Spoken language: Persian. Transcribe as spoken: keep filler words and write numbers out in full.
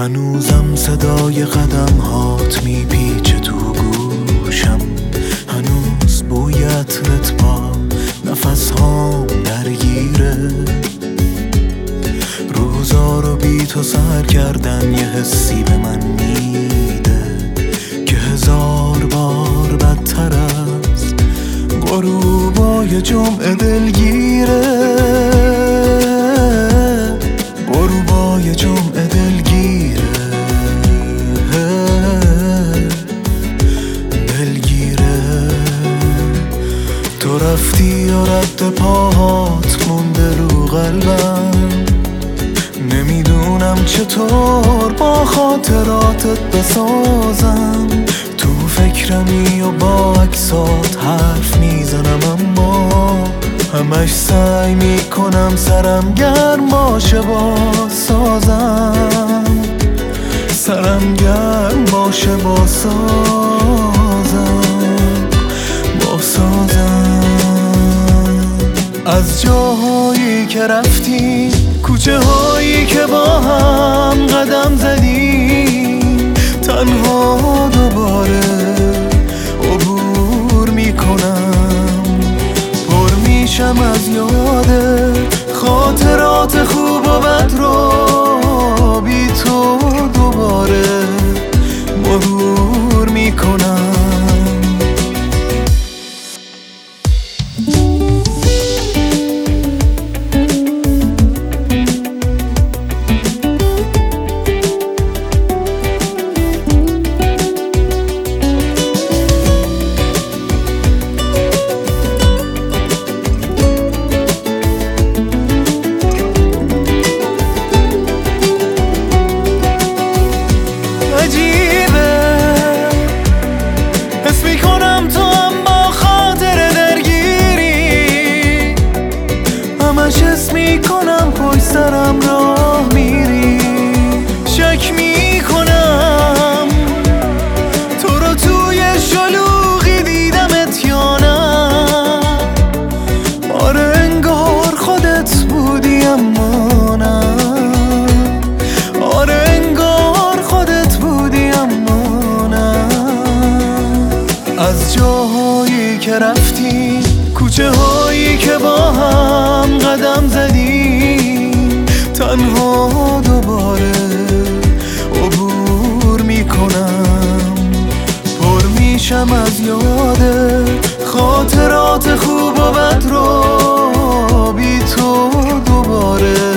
هنوزم صدای قدم هات میپیچه تو گوشم، هنوز بوی عطرت با نفس هام درگیره. روزا رو بی تو سر کردن یه حسی به من میده که هزار بار بدتر از غروبای جمعه دلگیره. غروبای جمعه دلگیره دلگیره. تو رفتی یا رد پاهات مونده رو قلبم، نمیدونم چطور با خاطراتت بسازم. تو فکرمی و با عکسات حرف میزنم، اما همش سعی میکنم سرم گرم باشه با سازم، سرم گرم باشه با سازم با سازم. از جاهایی که رفتی، کوچه هایی که با هم قدم زدیم، تنها دوباره عبور میکنم. پر میشم از یادت، خاطرات خوب و بد رو بی تو دوباره مرور میکنم. میکنم پشت سرم راه میری، شک میکنم تو رو توی شلوغی دیدمت یا نه. آره انگار خودت بودی اما نه، آره انگار خودت بودی اما نه. از جاهایی که رفتی، کوچه هایی که با هم قدم زدیم، تنها دوباره عبور میکنم. پر میشم از یادت، خاطرات خوب و بد رو بی تو دوباره